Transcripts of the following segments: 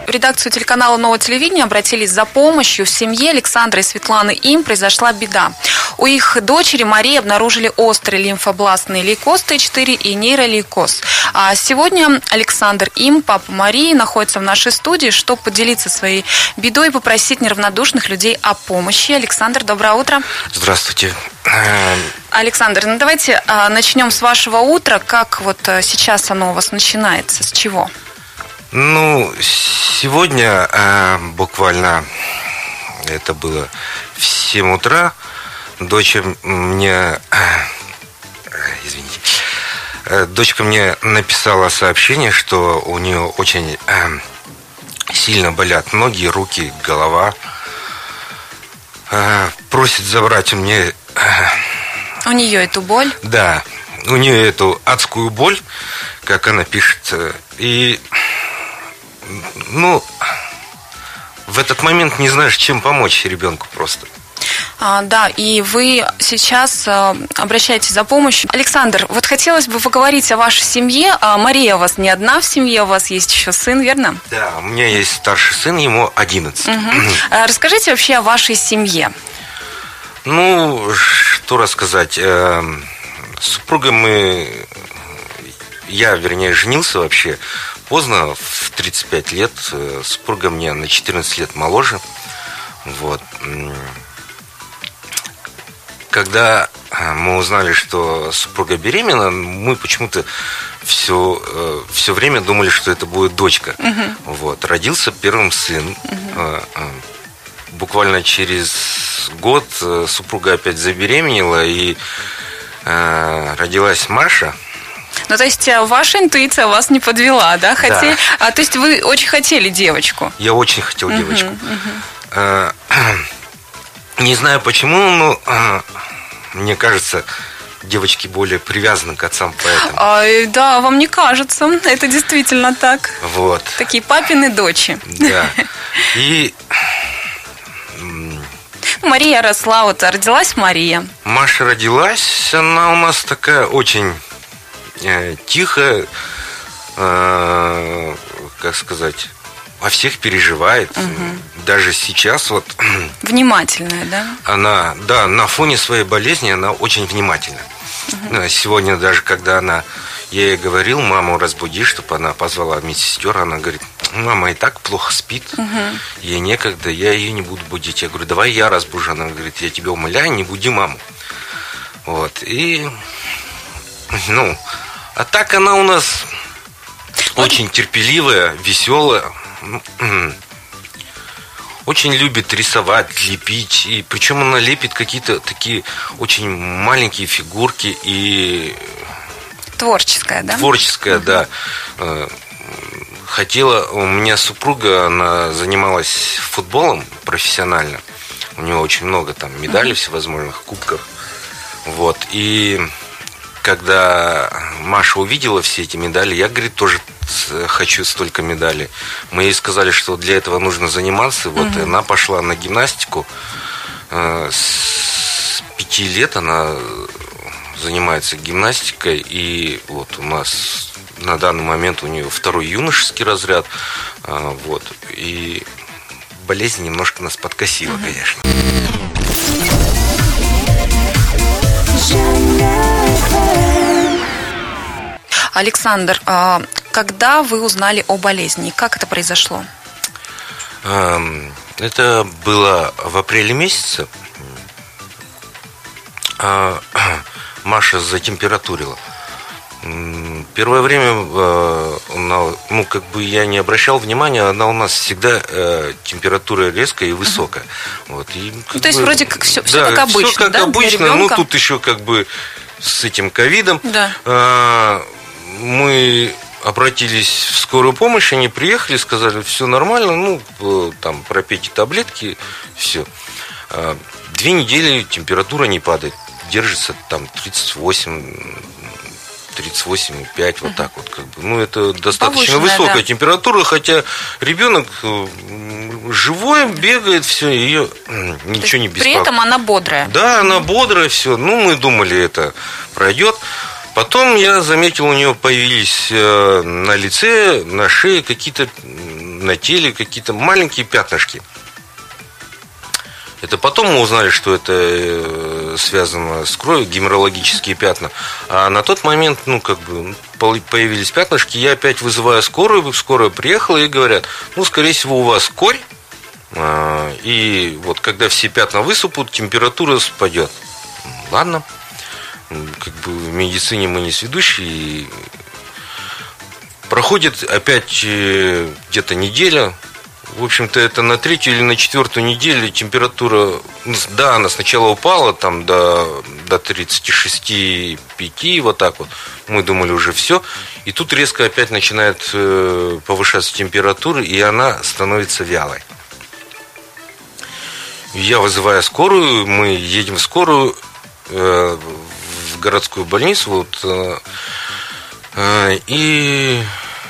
в редакцию телеканала «Новое телевидение» обратились за помощью. В семье Александра и Светланы Им произошла беда. У их дочери Марии обнаружили острый лимфобластный лейкоз Т4 и нейролейкоз. А сегодня Александр Им, папа Марии, находится в нашей студии, чтобы поделиться своей бедой и попросить неравнодушных людей о помощи. Александр, доброе утро. Здравствуйте. Александр, ну давайте начнем с вашего утра. Как вот сейчас оно у вас начинается? С чего? Ну, сегодня буквально это было в 7 утра. Дочка мне написала сообщение, что у нее очень сильно болят ноги, руки, голова. Просит забрать у меня... У нее эту боль? Да, у нее эту адскую боль, как она пишет. И, в этот момент не знаешь, чем помочь ребенку просто. Да, и вы сейчас обращаетесь за помощью. Александр, вот хотелось бы поговорить о вашей семье. Мария у вас не одна в семье, у вас есть еще сын, верно? Да, у меня есть старший сын, ему 11. Расскажите вообще о вашей семье. Ну, что рассказать. С супругой я женился вообще поздно, в 35 лет. Супруга мне на 14 лет моложе. Вот. Когда мы узнали, что супруга беременна, мы почему-то все время думали, что это будет дочка. Вот. Родился первым сын. Буквально через год супруга опять забеременела, и родилась Маша. Ну, то есть ваша интуиция вас не подвела, да? Да. То есть вы очень хотели девочку? Я очень хотел девочку. Не знаю почему, но мне кажется, девочки более привязаны к отцам, поэтому. Да, вам не кажется. Это действительно так. Вот. Такие папины дочи. Да. И Мария росла, вот родилась Мария. Маша родилась, она у нас такая очень тихая, как сказать, о всех переживает. Даже сейчас вот. Внимательная, да? Она, да, на фоне своей болезни она очень внимательна. Сегодня даже, когда я ей говорил, маму разбуди, чтобы она позвала медсестер, она говорит: мама и так плохо спит, ей некогда, я ее не буду будить. Я говорю: давай я разбужу. Она говорит: я тебя умоляю, не буди маму. Вот, и а так она у нас очень терпеливая, веселая, очень любит рисовать, лепить. И причем она лепит какие-то такие очень маленькие фигурки. И творческая, да? Творческая, да. У меня супруга, она занималась футболом профессионально. У нее очень много там медалей всевозможных, кубков. Вот. И когда Маша увидела все эти медали, я, говорит, тоже хочу столько медалей. Мы ей сказали, что для этого нужно заниматься. Вот, и она пошла на гимнастику. С 5 лет она занимается гимнастикой. И вот у нас на данный момент у нее 2-й юношеский разряд. Вот. И болезнь немножко нас подкосила, конечно. Александр, когда вы узнали о болезни? Как это произошло? Это было в апреле месяце. Маша затемпературила. Первое время я не обращал внимания, она у нас всегда температура резкая и высокая. Вот. И, то есть вроде как все как обычно. Все как обычно, тут еще с этим ковидом. Да. Мы обратились в скорую помощь, они приехали, сказали: все нормально, там пропейте таблетки, все. 2 недели температура не падает, держится там 38,5, вот так вот. Это достаточно высокая температура, хотя ребенок живой, бегает, все, ее ничего не беспокоит. При этом она бодрая. Да, она бодрая, все. Мы думали, это пройдет. Потом я заметил, у нее появились на лице, на шее какие-то на теле какие-то маленькие пятнышки. Это потом мы узнали, что это связано с кровью, геморрагические пятна. А на тот момент, появились пятнышки. Я опять вызываю скорую. Скорая приехала и говорят, скорее всего, у вас корь. И вот когда все пятна высыпут, температура спадет. Ладно. В медицине мы не сведущие. Проходит опять где-то неделя. В общем-то, это на 3-ю или на 4-ю неделю температура, да, она сначала упала там до 36,5, вот так вот. Мы думали, уже все. И тут резко опять начинает повышаться температура, и она становится вялой. Я вызываю скорую, мы едем в скорую, в городскую больницу, и,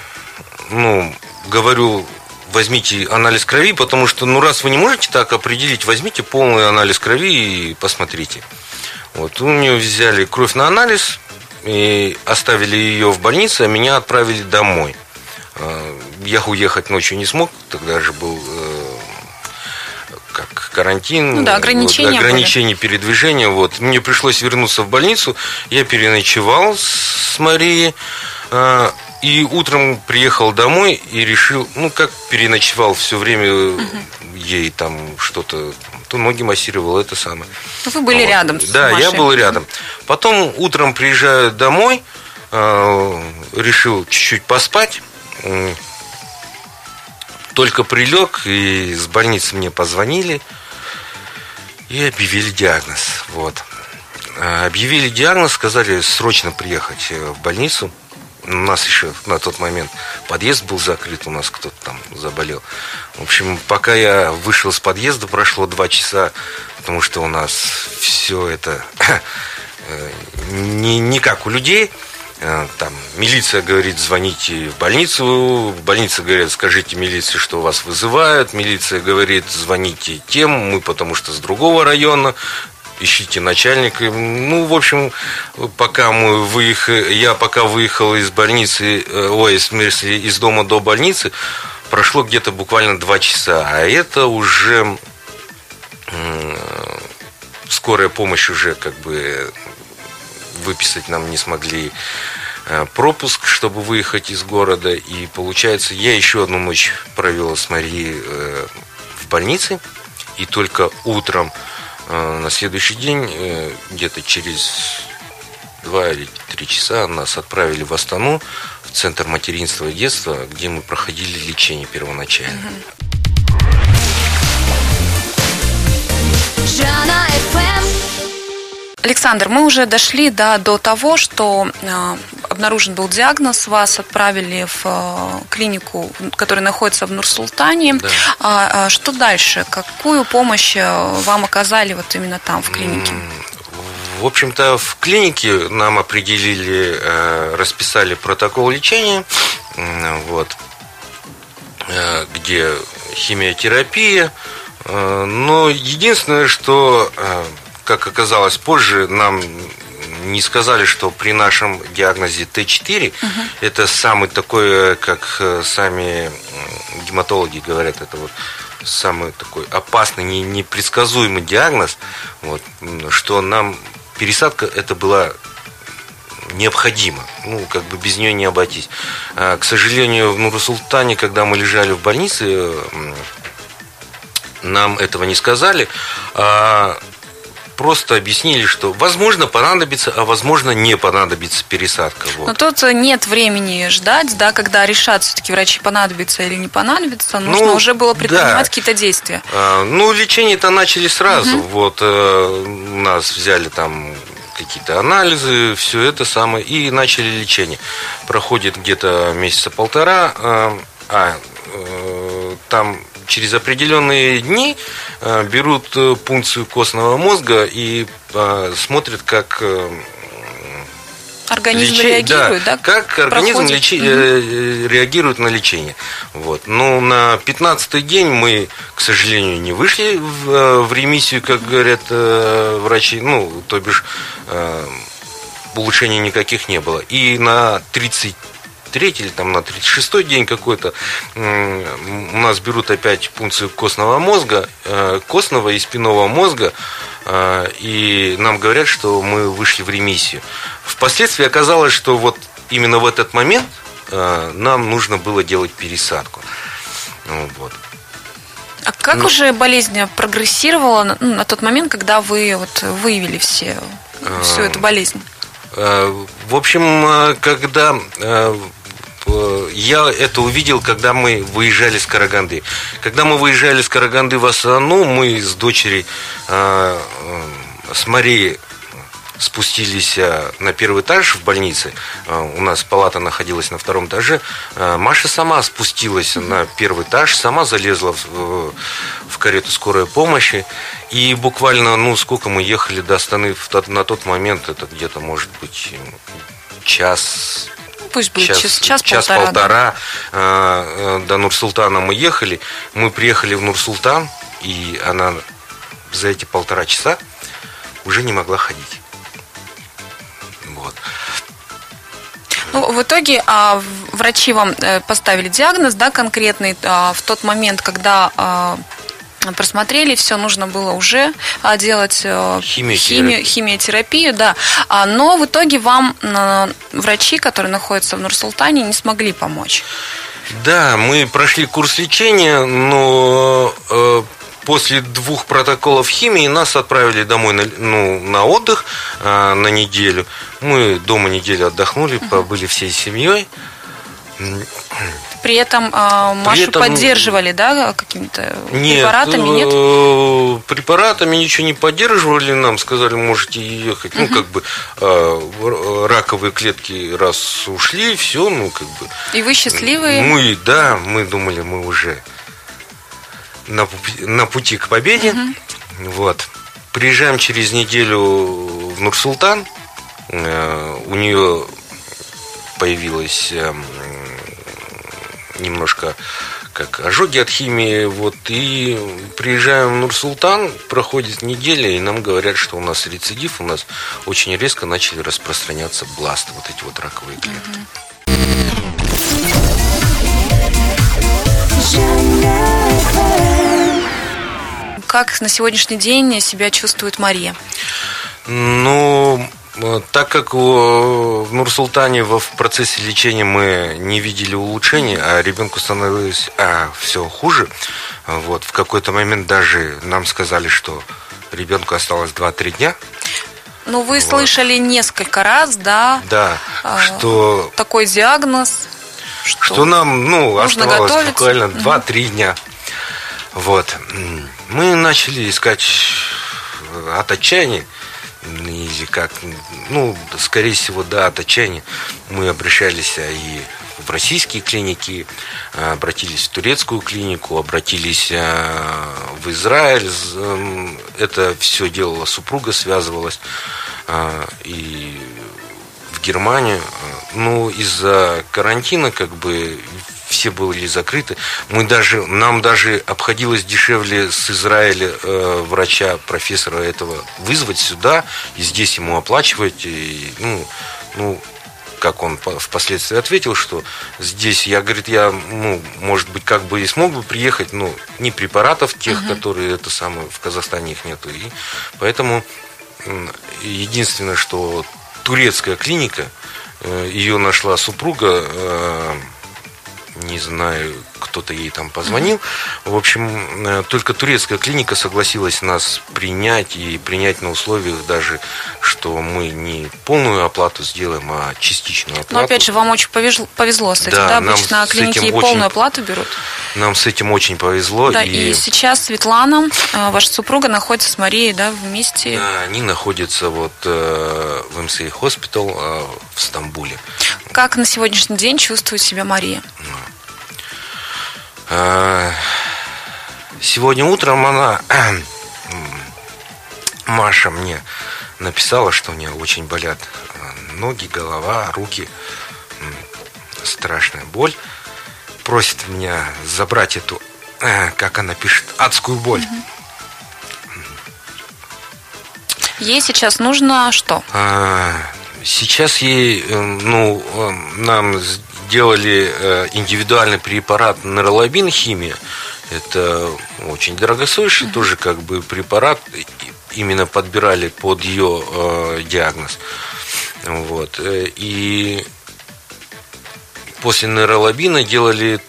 говорю, возьмите анализ крови, потому что, раз вы не можете так определить, возьмите полный анализ крови и посмотрите. У нее взяли кровь на анализ и оставили ее в больнице, а меня отправили домой. Я уехать ночью не смог, тогда же был карантин, ограничения передвижения. Мне пришлось вернуться в больницу, я переночевал с Марией. И утром приехал домой и решил, как переночевал все время, ей там что-то, то ноги массировал, это самое. Вы были рядом с Да, я был рядом. Потом утром приезжаю домой, решил чуть-чуть поспать. Только прилег, и с больницы мне позвонили и объявили диагноз. Объявили диагноз, сказали срочно приехать в больницу. У нас еще на тот момент подъезд был закрыт, у нас кто-то там заболел. В общем, пока я вышел с подъезда, прошло 2 часа, потому что у нас все это не как у людей. Там милиция говорит, звоните в больницу, в больнице говорят, скажите милиции, что вас вызывают, милиция говорит, звоните тем, мы потому что с другого района, ищите начальника. В общем, я пока выехал из больницы, из дома до больницы, прошло где-то буквально 2 часа, а это уже скорая помощь уже выписать нам не смогли пропуск, чтобы выехать из города. И получается, я еще одну ночь провел с Марией в больнице. И только утром на следующий день, где-то через 2 или 3 часа, нас отправили в Астану, в Центр материнства и детства, где мы проходили лечение первоначально. Александр, мы уже дошли до того, что обнаружен был диагноз, вас отправили в клинику, которая находится в Нур-Султане. Да. Что дальше? Какую помощь вам оказали именно там, в клинике? В общем-то, в клинике нам определили, расписали протокол лечения, где химиотерапия. Но единственное, что, как оказалось позже, нам не сказали, что при нашем диагнозе Т4, это самый такой, как сами гематологи говорят, это самый такой опасный, непредсказуемый диагноз, что нам пересадка это была необходима, без нее не обойтись. К сожалению, в Нур-Султане, когда мы лежали в больнице, нам этого не сказали, а просто объяснили, что возможно понадобится, а возможно не понадобится пересадка. Но тут нет времени ждать, когда решат все-таки врачи, понадобится или не понадобится. Нужно уже было предпринимать какие-то действия. Лечение-то начали сразу. У нас взяли там какие-то анализы, все это самое, и начали лечение. Проходит где-то месяца 1,5, там через определенные дни берут пункцию костного мозга и смотрят, как организм реагирует, как организм реагирует на лечение. Но на 15-й день мы, к сожалению, не вышли в ремиссию, как говорят врачи, то бишь улучшений никаких не было. И на 33 33-й или там на 36-й день какой-то у нас берут опять пункцию костного мозга, костного и спинного мозга, и нам говорят, что мы вышли в ремиссию. Впоследствии оказалось, что вот именно в этот момент нам нужно было делать пересадку. Вот. А как уже болезнь прогрессировала на тот момент, когда вы вот выявили всю эту болезнь? В общем, когда я это увидел, когда мы выезжали с Караганды. Когда мы выезжали с Караганды в Астану, мы с дочерью, с Марией, спустились на первый этаж в больнице. У нас палата находилась на втором этаже. Маша сама спустилась на первый этаж, сама залезла в карету скорой помощи. И буквально, сколько мы ехали до Астаны на тот момент, это где-то, может быть, час... Пусть будет час-полтора до Нур-Султана мы ехали. Мы приехали в Нур-Султан, и она за эти 1,5 часа уже не могла ходить. Вот. В итоге врачи вам поставили диагноз, да, конкретный. В тот момент, когда просмотрели, все нужно было уже делать химиотерапию, да. Но в итоге вам врачи, которые находятся в Нур-Султане, не смогли помочь. Да, мы прошли курс лечения, но после 2 протоколов химии нас отправили домой на отдых на неделю. Мы дома неделю отдохнули, побыли всей семьей. При этом Машу поддерживали, да, какими-то препаратами, нет? Препаратами ничего не поддерживали, нам сказали, можете ехать. Раковые клетки раз ушли, все, И вы счастливые? Мы думали, мы уже на пути к победе. Вот. Приезжаем через неделю в Нур-Султан. У нее появилась немножко как ожоги от химии. Вот, и приезжаем в Нур-Султан, проходит неделя, и нам говорят, что у нас рецидив, у нас очень резко начали распространяться бласты, вот эти вот раковые клетки. Как на сегодняшний день себя чувствует Мария? Так как в Нур-Султане в процессе лечения мы не видели улучшений, а ребенку становилось все хуже, вот, в какой-то момент даже нам сказали, что ребенку осталось 2-3 дня. Вы слышали несколько раз, да? Да, что... Такой диагноз. Что нам, оставалось буквально 2-3 дня. Вот. Мы начали искать от отчаяния. Или как, скорее всего, от отчаяния мы обращались и в российские клиники, обратились в турецкую клинику, обратились в Израиль. Это все делала супруга, связывалась, и в Германию. Из-за карантина все были закрыты. Нам даже обходилось дешевле с Израиля врача, профессора этого вызвать сюда и здесь ему оплачивать. И, как он впоследствии ответил, что здесь, я может быть, и смог бы приехать, но ни препаратов тех, которые в Казахстане их нету. И поэтому единственное, что турецкая клиника, ее нашла супруга, не знаю, кто-то ей там позвонил. В общем, только турецкая клиника согласилась нас принять, и принять на условиях даже, что мы не полную оплату сделаем, а частичную оплату. Но опять же, вам очень повезло с этим, да? Обычно клиники и полную оплату берут. Нам с этим очень повезло. Да, и сейчас Светлана, ваша супруга, находится с Марией, да, вместе? Да, они находятся в МСА Hospital в Стамбуле. Как на сегодняшний день чувствует себя Мария? Сегодня утром Маша мне написала, что у нее очень болят ноги, голова, руки. Страшная боль. Просит меня забрать эту, как она пишет, адскую боль. Ей сейчас нужно что? Сейчас ей, нам делали индивидуальный препарат нейролабин химия. Это очень дорогостоящий тоже как бы препарат. Именно подбирали под ее диагноз. Вот. И после нейролабина делали,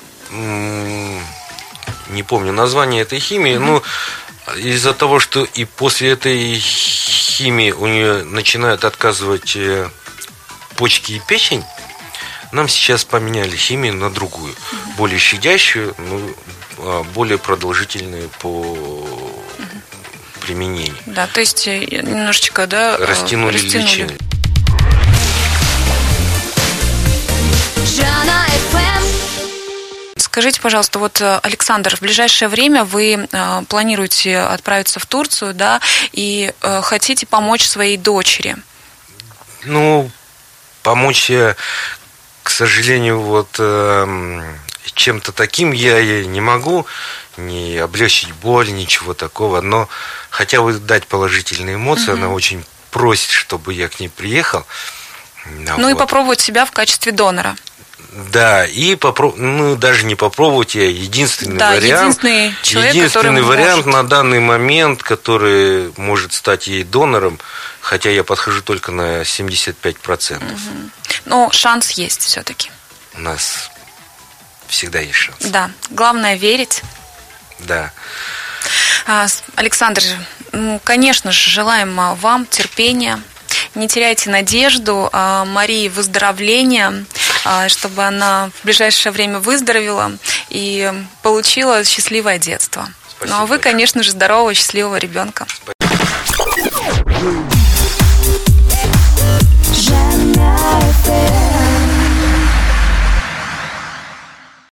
не помню название этой химии, но из-за того, что и после этой химии у нее начинают отказывать почки и печень, нам сейчас поменяли химию на другую, более щадящую, но более продолжительную по применению. Да, то есть немножечко, да, растянули лечение. Скажите, пожалуйста, вот, Александр, в ближайшее время вы планируете отправиться в Турцию, да, и хотите помочь своей дочери? Ну, помочь я, к сожалению, вот чем-то таким я ей не могу, не облегчить боль, ничего такого, но хотя бы дать положительные эмоции, она очень просит, чтобы я к ней приехал. Ну и попробовать себя в качестве донора. Да, и ну, даже не попробовать, а единственный вариант. Единственный человек, единственный вариант может. на данный момент, который может стать ей донором, хотя я подхожу только на 75%. Но шанс есть все-таки. У нас всегда есть шанс. Да, главное верить. Да. Александр, конечно же, желаем вам терпения. Не теряйте надежду, Марии выздоровления, чтобы она в ближайшее время выздоровела и получила счастливое детство. Спасибо. Ну а вы, конечно же, здорового, счастливого ребенка. Спасибо.